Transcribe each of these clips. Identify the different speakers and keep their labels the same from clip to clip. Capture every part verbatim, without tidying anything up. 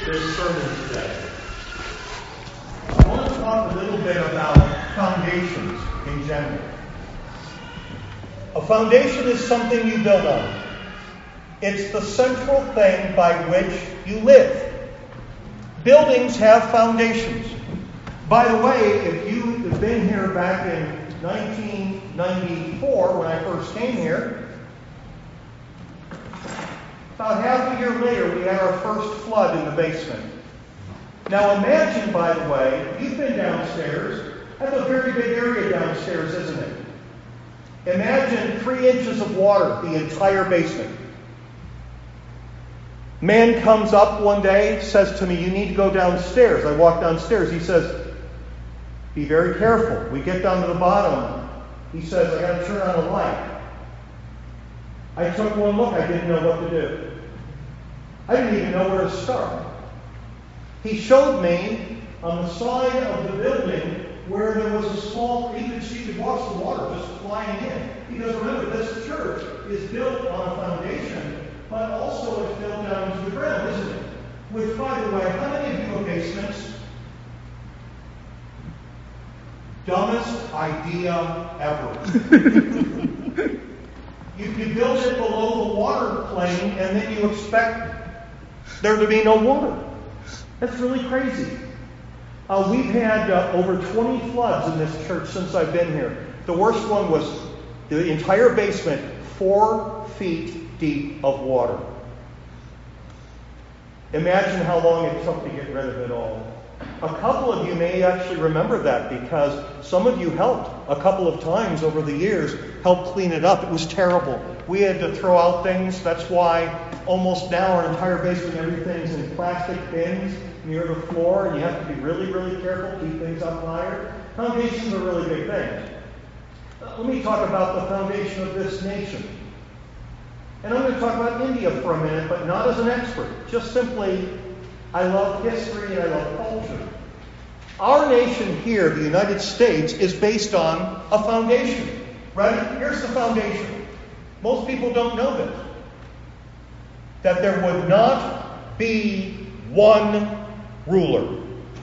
Speaker 1: this sermon today. I want to talk a little bit about foundations in general. A foundation is something you build on. It's the central thing by which you live. Buildings have foundations. By the way, if you have been here back in nineteen ninety-four, when I first came here, about half a year later, we had our first flood in the basement. Now imagine, by the way, you've been downstairs. That's a very big area downstairs, isn't it? Imagine three inches of water, the entire basement. Man comes up one day, says to me, "You need to go downstairs." I walk downstairs. He says, "Be very careful." We get down to the bottom. He says, "I got to turn on a light." I took one look. I didn't know what to do. I didn't even know where to start. He showed me on the side of the building where there was a small, you could see, you could watch the water just flying in. Because remember, this church is built on a foundation, but also it's built down into the ground, isn't it? Which, by the way, how many of you have basements? Dumbest idea ever. You, you build it below the water plane, and then you expect there to be no water. That's really crazy. Uh, we've had uh, over twenty floods in this church since I've been here. The worst one was the entire basement, four feet deep of water. Imagine how long it took to get rid of it all. A couple of you may actually remember that because some of you helped a couple of times over the years, helped clean it up. It was terrible. We had to throw out things. That's why almost now our entire basement, everything's in plastic bins near the floor, and you have to be really, really careful, keep things up higher. Foundations are really big things. Uh, let me talk about the foundation of this nation. And I'm going to talk about India for a minute, but not as an expert. Just simply, I love history and I love culture. Our nation here, the United States, is based on a foundation. Right? Here's the foundation. Most people don't know this. That there would not be one ruler.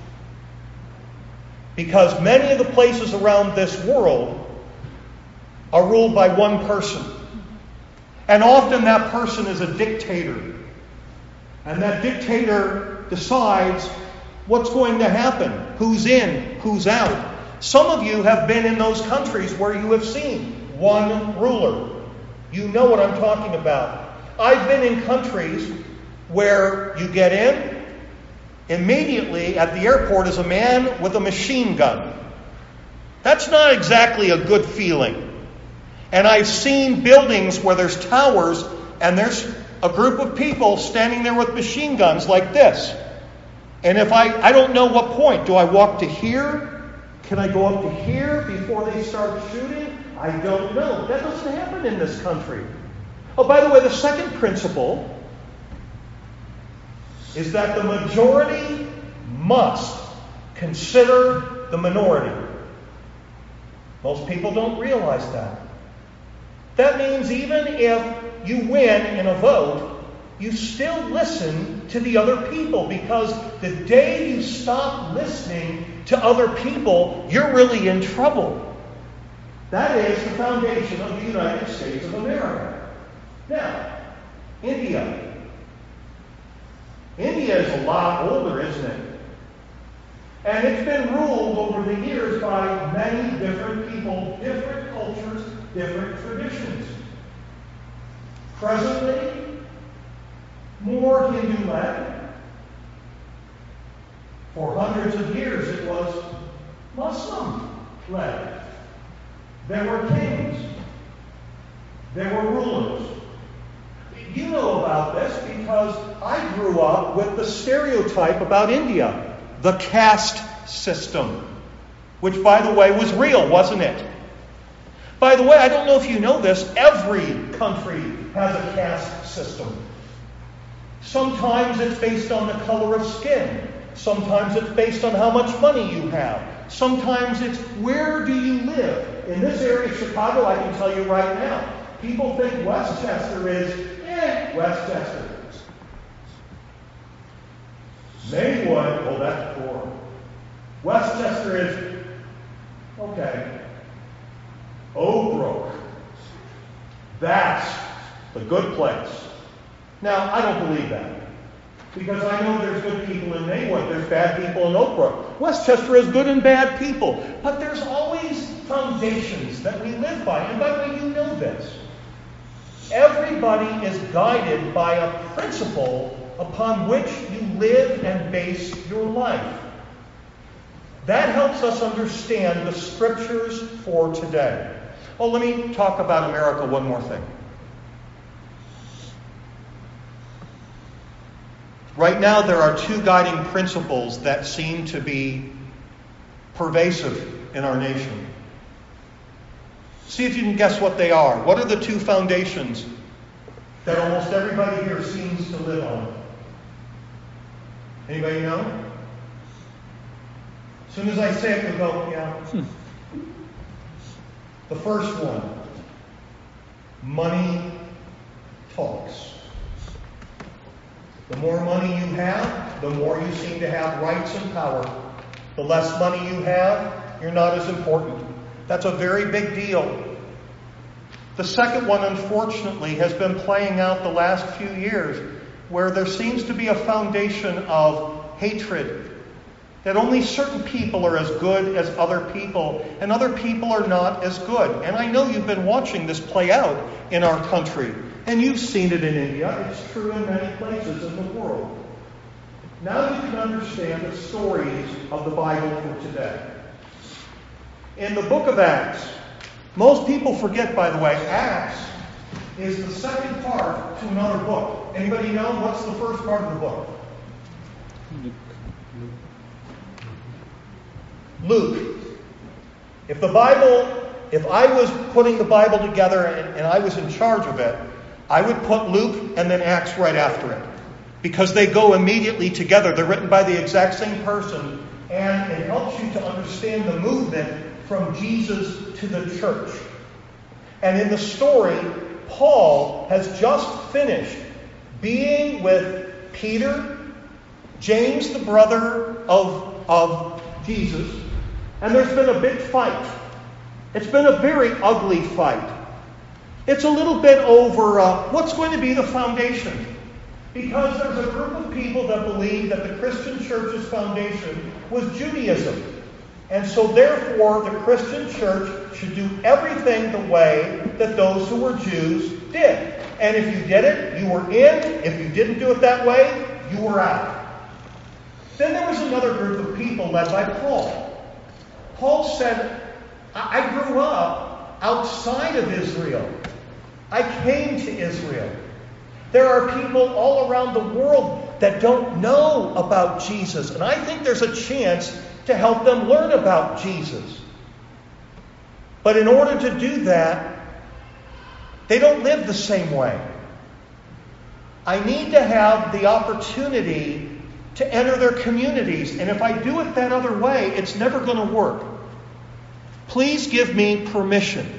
Speaker 1: Because many of the places around this world are ruled by one person. And often that person is a dictator. And that dictator decides what's going to happen, who's in, who's out. Some of you have been in those countries where you have seen one ruler. You know what I'm talking about. I've been in countries where you get in, immediately at the airport is a man with a machine gun. That's not exactly a good feeling. And I've seen buildings where there's towers and there's a group of people standing there with machine guns like this. And if I, I don't know what point. Do I walk to here? Can I go up to here before they start shooting? I don't know. That doesn't happen in this country. Oh, by the way, the second principle is that the majority must consider the minority. Most people don't realize that. That means even if you win in a vote, you still listen to the other people, because the day you stop listening to other people, you're really in trouble. That is the foundation of the United States of America. Now, India. India is a lot older, isn't it? And it's been ruled over the years by many different people, different cultures, different traditions. Presently, more Hindu-led. For hundreds of years, it was Muslim-led. There were kings. There were rulers. You know about this because I grew up with the stereotype about India, the caste system, which, by the way, was real, wasn't it? By the way, I don't know if you know this, every country has a caste system. Sometimes it's based on the color of skin. Sometimes it's based on how much money you have. Sometimes it's where do you live. In this area of Chicago, I can tell you right now, people think Westchester is, eh, Westchester. Maywood, oh, that's poor. Westchester is, okay. Oak Brook, that's the good place. Now, I don't believe that. Because I know there's good people in Maywood, there's bad people in Oak Brook. Westchester has good and bad people. But there's always foundations that we live by. And by the way, you know this. Everybody is guided by a principle upon which you live and base your life. That helps us understand the scriptures for today. Oh, let me talk about America one more thing. Right now, there are two guiding principles that seem to be pervasive in our nation. See if you can guess what they are. What are the two foundations that almost everybody here seems to live on? Anybody know? As soon as I say it, you'll go, yeah. Hmm. The first one, money talks. The more money you have, the more you seem to have rights and power. The less money you have, you're not as important. That's a very big deal. The second one, unfortunately, has been playing out the last few years, where there seems to be a foundation of hatred. That only certain people are as good as other people, and other people are not as good. And I know you've been watching this play out in our country. And you've seen it in India. It's true in many places in the world. Now you can understand the stories of the Bible for today. In the book of Acts, most people forget, by the way, Acts is the second part to another book. Anybody know what's the first part of the book? Luke. If the Bible, if I was putting the Bible together and, and I was in charge of it, I would put Luke and then Acts right after it. Because they go immediately together. They're written by the exact same person. And it helps you to understand the movement from Jesus to the church. And in the story, Paul has just finished being with Peter, James, the brother of, of Jesus. And there's been a big fight. It's been a very ugly fight. It's a little bit over uh, what's going to be the foundation. Because there's a group of people that believe that the Christian church's foundation was Judaism. And so therefore, the Christian church should do everything the way that those who were Jews did. And if you did it, you were in. If you didn't do it that way, you were out. Then there was another group of people led by Paul. Paul said, I, I grew up outside of Israel. I came to Israel. There are people all around the world that don't know about Jesus. And I think there's a chance to help them learn about Jesus. But in order to do that, they don't live the same way. I need to have the opportunity to enter their communities. And if I do it that other way, it's never going to work. Please give me permission.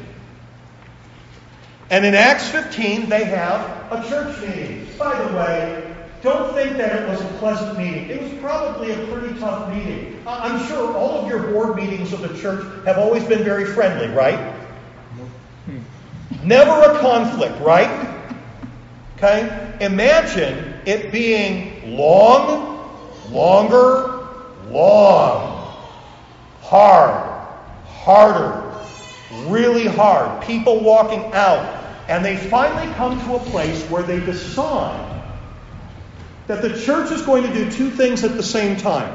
Speaker 1: And in Acts fifteen, they have a church meeting. By the way, don't think that it was a pleasant meeting. It was probably a pretty tough meeting. I'm sure all of your board meetings of the church have always been very friendly, right? Never a conflict, right? Okay? Imagine it being long, longer, long, hard, harder, really hard. People walking out. And they finally come to a place where they decide that the church is going to do two things at the same time.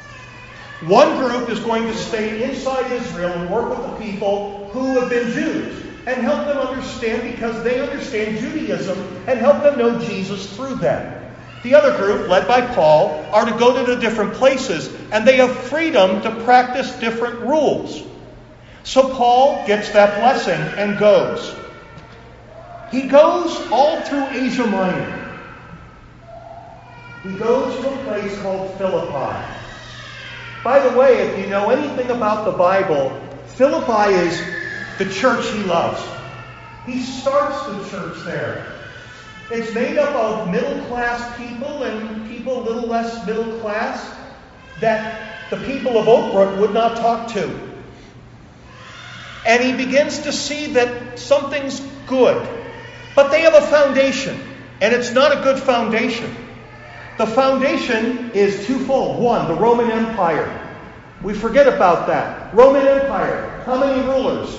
Speaker 1: One group is going to stay inside Israel and work with the people who have been Jews and help them understand because they understand Judaism and help them know Jesus through that. The other group, led by Paul, are to go to the different places and they have freedom to practice different rules. So Paul gets that blessing and goes. He goes all through Asia Minor. He goes to a place called Philippi. By the way, if you know anything about the Bible, Philippi is the church he loves. He starts the church there. It's made up of middle-class people and people a little less middle class that the people of Oakbrook would not talk to. And he begins to see that something's good. But they have a foundation, and it's not a good foundation. The foundation is twofold. One, the Roman Empire. We forget about that. Roman Empire. How many rulers?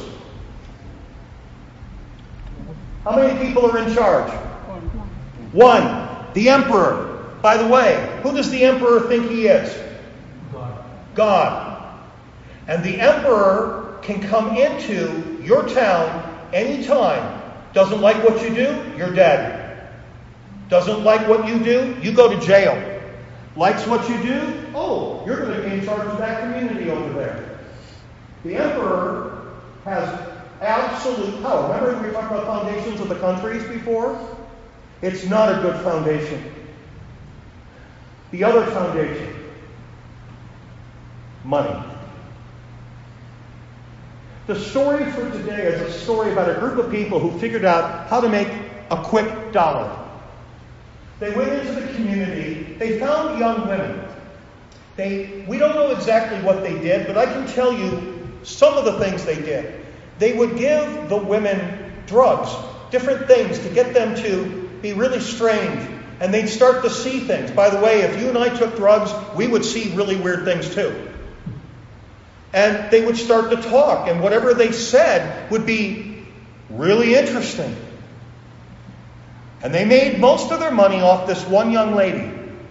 Speaker 1: How many people are in charge? One. The emperor. By the way, who does the emperor think he is?
Speaker 2: God.
Speaker 1: God. And the emperor can come into your town anytime. Doesn't like what you do, you're dead. Doesn't like what you do, you go to jail. Likes what you do, oh, you're going to be in charge of that community over there. The emperor has absolute power. Remember we were talking about foundations of the countries before? It's not a good foundation. The other foundation, money. The story for today is a story about a group of people who figured out how to make a quick dollar. They went into the community. They found young women. They, we don't know exactly what they did, but I can tell you some of the things they did. They would give the women drugs, different things to get them to be really strange. And they'd start to see things. By the way, if you and I took drugs, we would see really weird things too. And they would start to talk, and whatever they said would be really interesting. And they made most of their money off this one young lady.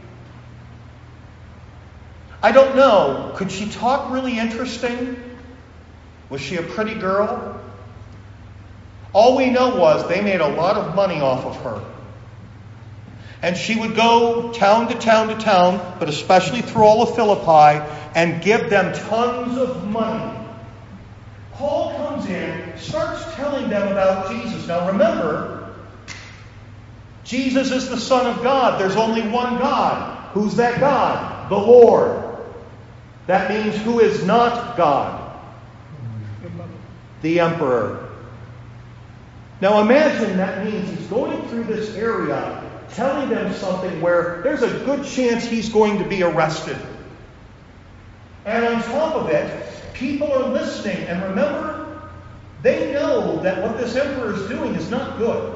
Speaker 1: I don't know, could she talk really interesting? Was she a pretty girl? All we know was they made a lot of money off of her. And she would go town to town to town, but especially through all of Philippi, and give them tons of money. Paul comes in, starts telling them about Jesus. Now remember, Jesus is the Son of God. There's only one God. Who's that God? The Lord. That means who is not God? The Emperor. Now imagine that means he's going through this area telling them something where there's a good chance he's going to be arrested. And on top of it, people are listening. And remember, they know that what this emperor is doing is not good.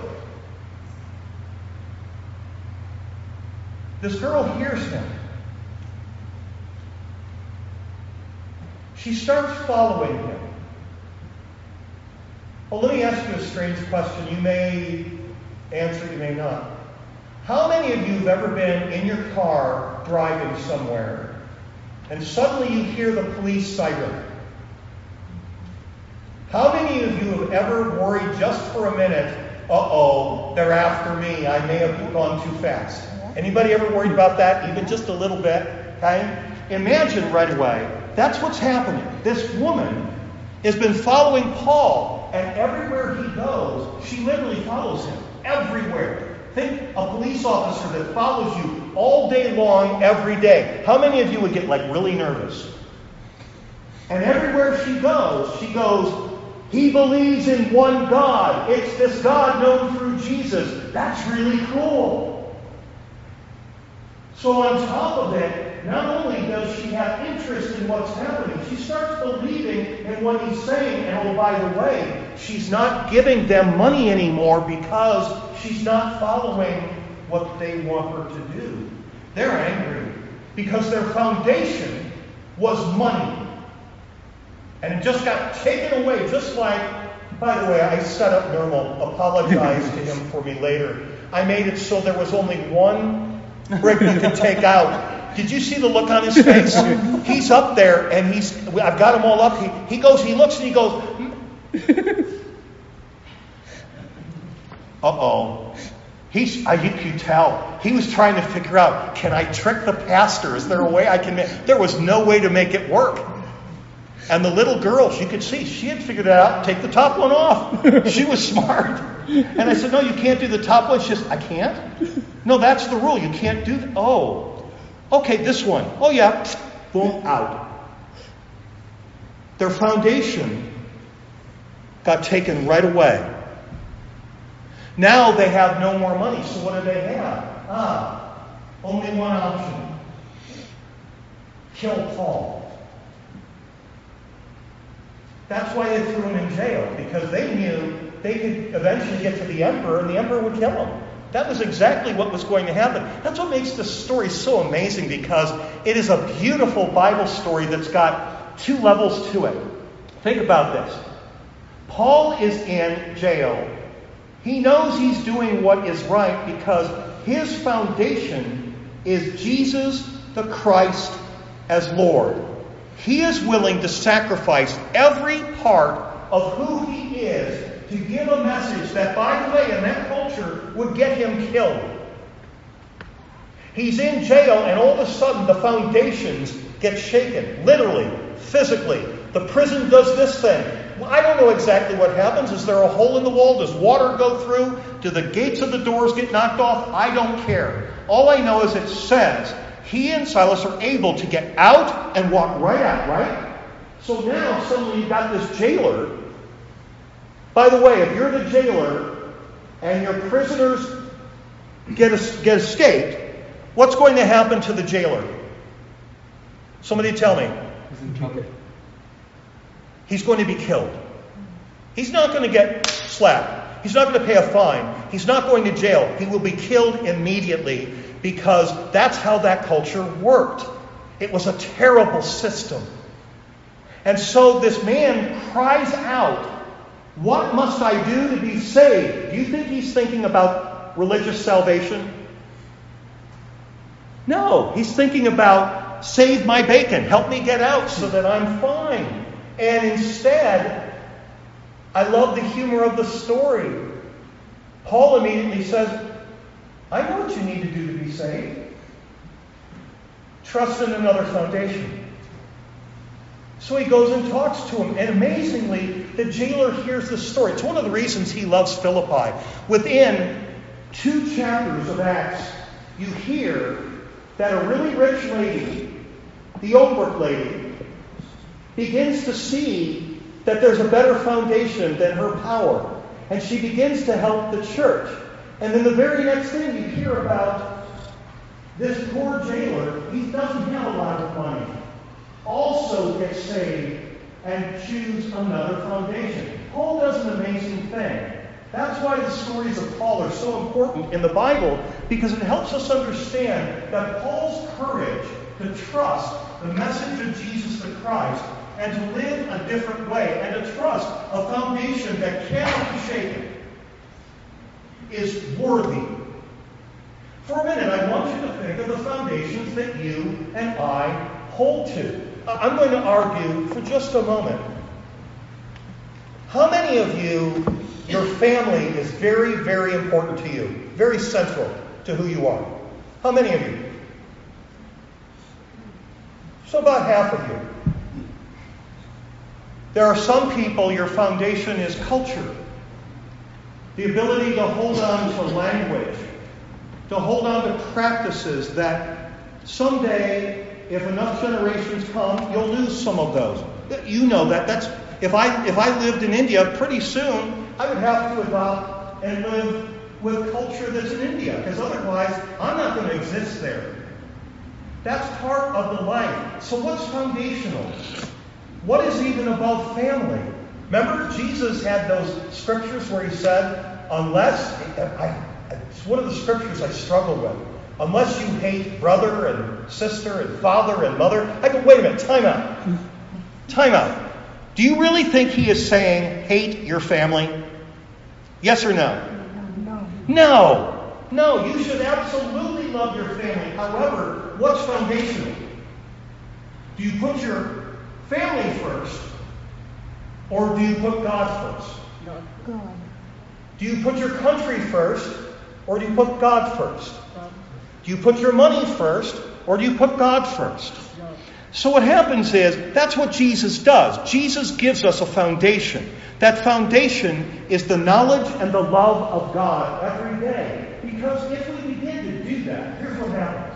Speaker 1: This girl hears him. She starts following him. Well, let me ask you a strange question. You may answer, you may not. How many of you have ever been in your car driving somewhere and suddenly you hear the police siren? How many of you have ever worried just for a minute, uh-oh, they're after me, I may have gone too fast? Anybody ever worried about that, even just a little bit? Okay? Imagine right away, that's what's happening. This woman has been following Paul, and everywhere he goes, she literally follows him. Everywhere. Think a police officer that follows you all day long, every day. How many of you would get like really nervous? And everywhere she goes, she goes, he believes in one God. It's this God known through Jesus. That's really cool. So on top of it, not only does she have interest in what's happening, she starts believing in what he's saying. And oh, by the way, she's not giving them money anymore because she's not following what they want her to do. They're angry because their foundation was money. And it just got taken away, just like, by the way, I set up Normal, apologize to him for me later. I made it so there was only one brick we could take out. Did you see the look on his face? He's up there, and he's, I've got him all up. He, he goes, he looks, and he goes, uh-oh. He's, I, you could tell. He was trying to figure out, can I trick the pastor? Is there a way I can make... There was no way to make it work. And the little girl, she could see, she had figured it out. Take the top one off. She was smart. And I said, no, you can't do the top one. She says, I can't? No, that's the rule. You can't do that. Oh. Okay, this one. Oh, yeah. Boom, out. Their foundation got taken right away. Now they have no more money, so what do they have? Ah, only one option. Kill Paul. That's why they threw him in jail, because they knew they could eventually get to the emperor, and the emperor would kill him. That was exactly what was going to happen. That's what makes this story so amazing, because it is a beautiful Bible story that's got two levels to it. Think about this. Paul is in jail. He knows he's doing what is right because his foundation is Jesus the Christ as Lord. He is willing to sacrifice every part of who he is to give a message that, by the way, in that culture would get him killed. He's in jail, and all of a sudden the foundations get shaken, literally, physically. The prison does this thing. Well, I don't know exactly what happens. Is there a hole in the wall? Does water go through? Do the gates of the doors get knocked off? I don't care. All I know is it says he and Silas are able to get out and walk right out, right? So now suddenly you've got this jailer. By the way, if you're the jailer and your prisoners get, get escaped, what's going to happen to the jailer? Somebody tell me.
Speaker 2: He's in trouble.
Speaker 1: He's going to be killed. He's not going to get slapped. He's not going to pay a fine. He's not going to jail. He will be killed immediately, because that's how that culture worked. It was a terrible system. And so this man cries out, "What must I do to be saved?" Do you think he's thinking about religious salvation? No, he's thinking about, save my bacon, help me get out so that I'm fine. And instead, I love the humor of the story. Paul immediately says, I know what you need to do to be saved. Trust in another foundation. So he goes and talks to him. And amazingly, the jailer hears the story. It's one of the reasons he loves Philippi. Within two chapters of Acts, you hear that a really rich lady, the Oprah lady, begins to see that there's a better foundation than her power. And she begins to help the church. And then the very next thing you hear about this poor jailer, he doesn't have a lot of money, also gets saved and choose another foundation. Paul does an amazing thing. That's why the stories of Paul are so important in the Bible, because it helps us understand that Paul's courage to trust the message of Jesus the Christ and to live a different way and to trust a foundation that cannot be shaken is worthy. For a minute, I want you to think of the foundations that you and I hold to. I'm going to argue for just a moment. How many of you, your family is very, very important to you, very central to who you are? How many of you? So about half of you. There are some people, your foundation is culture. The ability to hold on to language, to hold on to practices that someday, if enough generations come, you'll lose some of those. You know that. That's if I if I lived in India, pretty soon I would have to adopt and live with culture that's in India, because otherwise I'm not going to exist there. That's part of the life. So what's foundational? What is even above family? Remember, Jesus had those scriptures where he said, unless, I, it's one of the scriptures I struggle with, unless you hate brother and sister and father and mother. I go, wait a minute, time out. Time out. Do you really think he is saying hate your family? Yes or no?
Speaker 2: No.
Speaker 1: No. No, you should absolutely love your family. However, what's foundational? Do you put your family first, or do you put God first?
Speaker 2: God.
Speaker 1: Do you put your country first, or do you put God first? Do you put your money first, or do you put God first? So what happens is, that's what Jesus does. Jesus gives us a foundation. That foundation is the knowledge and the love of God every day. Because if we begin to do that, here's what happens.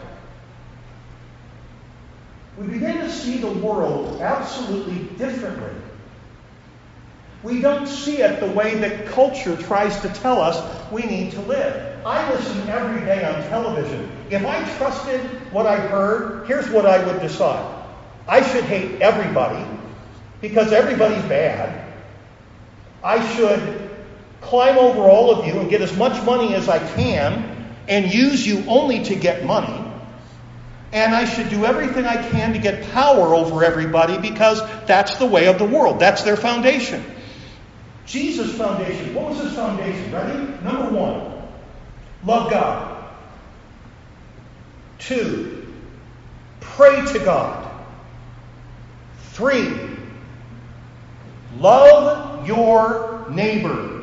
Speaker 1: We begin to see the world absolutely differently. We don't see it the way that culture tries to tell us we need to live. I listen every day on television. If I trusted what I heard, here's what I would decide. I should hate everybody because everybody's bad. I should climb over all of you and get as much money as I can and use you only to get money. And I should do everything I can to get power over everybody because that's the way of the world. That's their foundation. Jesus' foundation. What was his foundation? Ready? Number one, love God. Two, pray to God. Three, love your neighbor.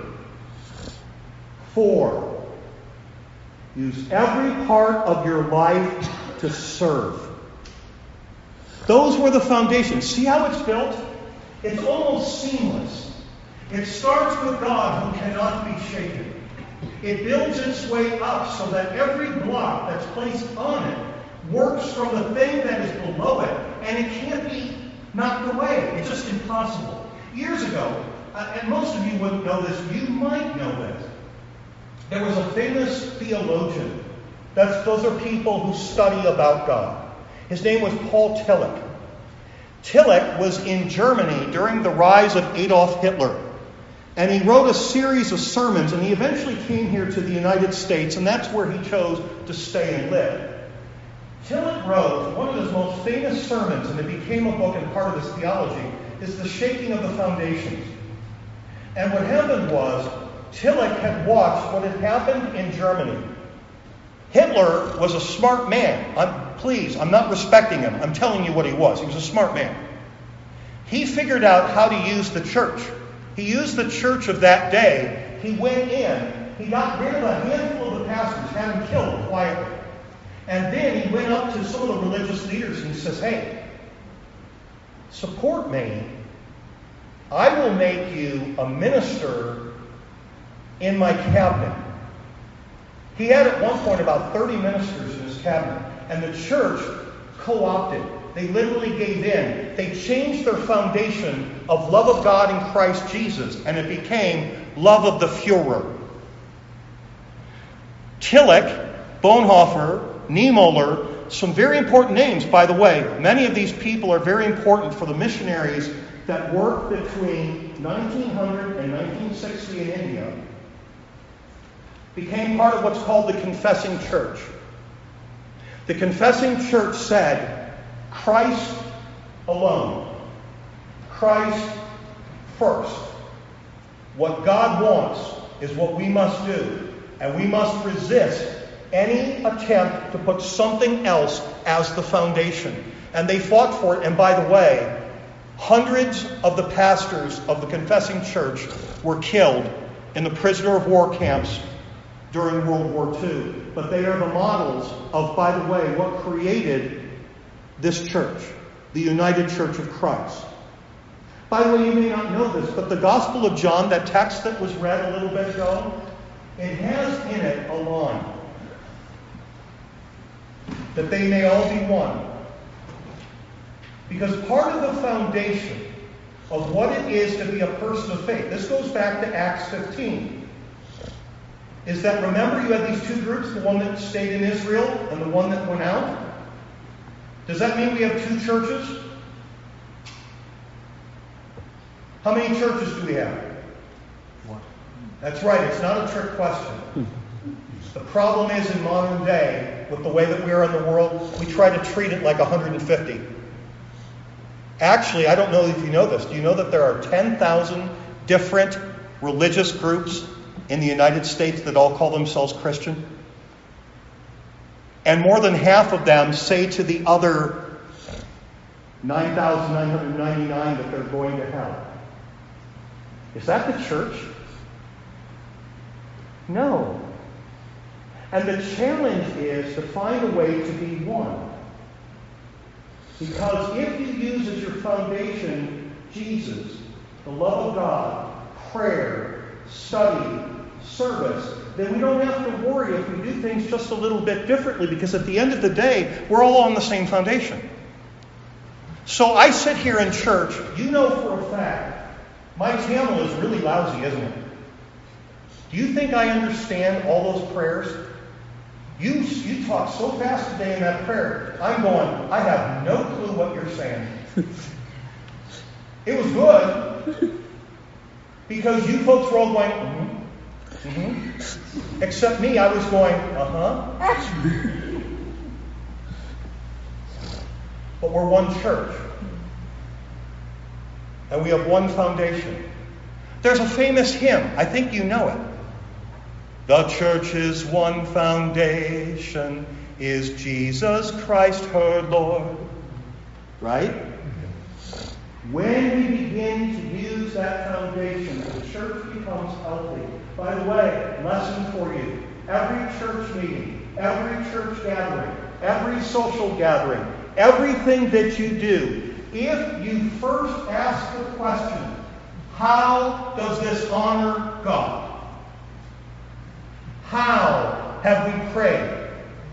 Speaker 1: Four, use every part of your life to serve. Those were the foundations. See how it's built? It's almost seamless. It starts with God who cannot be shaken. It builds its way up so that every block that's placed on it works from the thing that is below it, and it can't be knocked away. It's just impossible. Years ago, uh, and most of you wouldn't know this, you might know this. There was a famous theologian. That's, those are people who study about God. His name was Paul Tillich. Tillich was in Germany during the rise of Adolf Hitler. And he wrote a series of sermons, and he eventually came here to the United States, and that's where he chose to stay and live. Tillich wrote one of his most famous sermons, and it became a book and part of his theology, is The Shaking of the Foundations. And what happened was, Tillich had watched what had happened in Germany. Hitler was a smart man. I'm, please, I'm not respecting him. I'm telling you what he was. He was a smart man. He figured out how to use the church. He used the church of that day. He went in. He got rid of a handful of the pastors, had them killed quietly. And then he went up to some of the religious leaders and he says, hey, support me. I will make you a minister in my cabinet. He had at one point about thirty ministers in his cabinet. And the church co-opted. They literally gave in. They changed their foundation of love of God in Christ Jesus, and it became love of the Führer. Tillich, Bonhoeffer, Niemöller, some very important names, by the way. Many of these people are very important for the missionaries that worked between nineteen hundred and nineteen sixty in India. Became part of what's called the Confessing Church. The Confessing Church said, Christ alone. Christ first. What God wants is what we must do. And we must resist any attempt to put something else as the foundation. And they fought for it. And by the way, hundreds of the pastors of the Confessing Church were killed in the prisoner of war camps during World War Two. But they are the models of, by the way, what created this church, the United Church of Christ. By the way, you may not know this, but the Gospel of John, that text that was read a little bit ago, it has in it a line. That they may all be one. Because part of the foundation of what it is to be a person of faith, this goes back to Acts fifteen, is that, remember, you had these two groups, the one that stayed in Israel and the one that went out? Does that mean we have two churches? How many churches do we have? One. That's right, it's not a trick question. The problem is, in modern day, with the way that we are in the world, we try to treat it like one hundred fifty. Actually, I don't know if you know this. Do you know that there are ten thousand different religious groups in the United States that all call themselves Christian? And more than half of them say to the other nine thousand nine hundred ninety-nine that they're going to hell. Is that the church? No. And the challenge is to find a way to be one. Because if you use as your foundation Jesus, the love of God, prayer, study, service, then we don't have to worry if we do things just a little bit differently, because at the end of the day, we're all on the same foundation. So I sit here in church, you know for a fact My Tamil is really lousy, isn't it? Do you think I understand all those prayers? You, you talk so fast today in that prayer. I'm going, I have no clue what you're saying. It was good. Because you folks were all going, mm-hmm, mm-hmm. Except me, I was going, uh-huh. But we're one church. And we have one foundation. There's a famous hymn. I think you know it. The church's one foundation is Jesus Christ her Lord. Right? When we begin to use that foundation, the church becomes healthy. By the way, lesson for you. Every church meeting, every church gathering, every social gathering, everything that you do, if you first ask the question, how does this honor God? How have we prayed?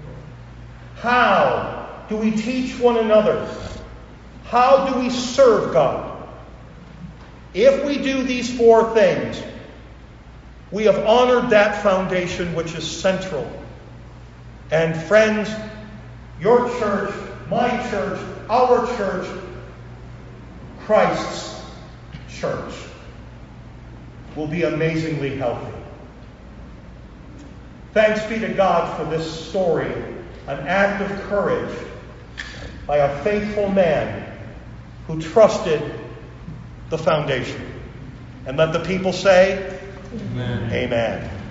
Speaker 1: How do we teach one another? How do we serve God? If we do these four things, we have honored that foundation which is central. And friends, your church, my church, our church, Christ's church will be amazingly healthy. Thanks be to God for this story, an act of courage by a faithful man who trusted the foundation. And let the people say, Amen. Amen.